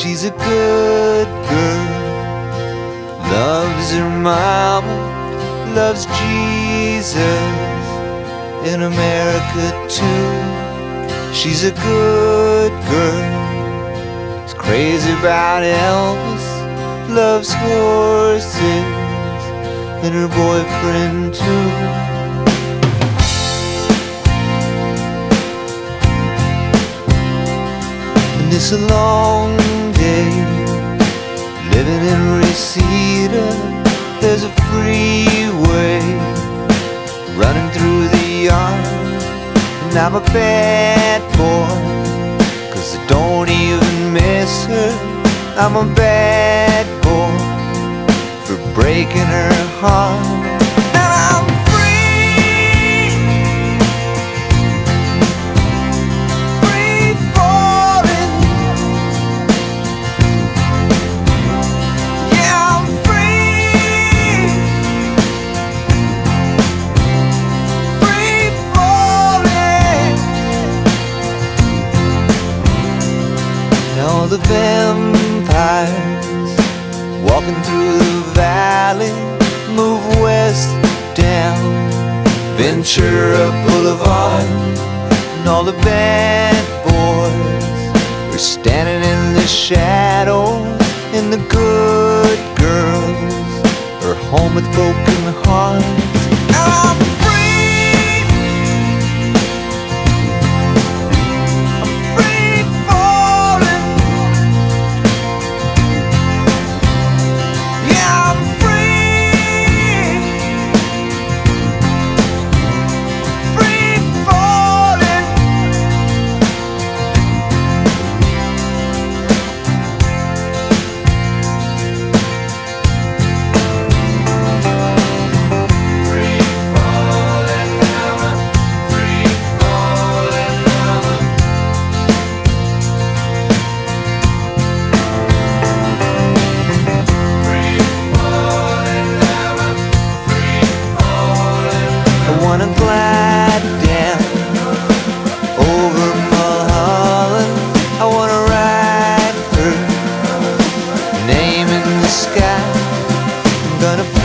She's a good girl, loves her mama, loves Jesus, in America too. She's a good girl, is crazy about Elvis, loves horses, and her boyfriend too. And it's a long day living in Reseda. There's a freeway running through the yard, and I'm a bad boy, 'cause I don't even miss her. I'm a bad boy for breaking her heart. And I'm free, free falling. Yeah, I'm free, free falling. Now the vampires walking through the valley move west down Ventura Boulevard, and all the bad boys are standing in the shadows, and the good girls are home with broken hearts. And I'm free, I'm free falling. Yeah, I'm free, free falling. Free falling now, free falling now. Free falling now, free falling. I wanna glide down over Mulholland. I wanna write her name in the sky. I'm gonna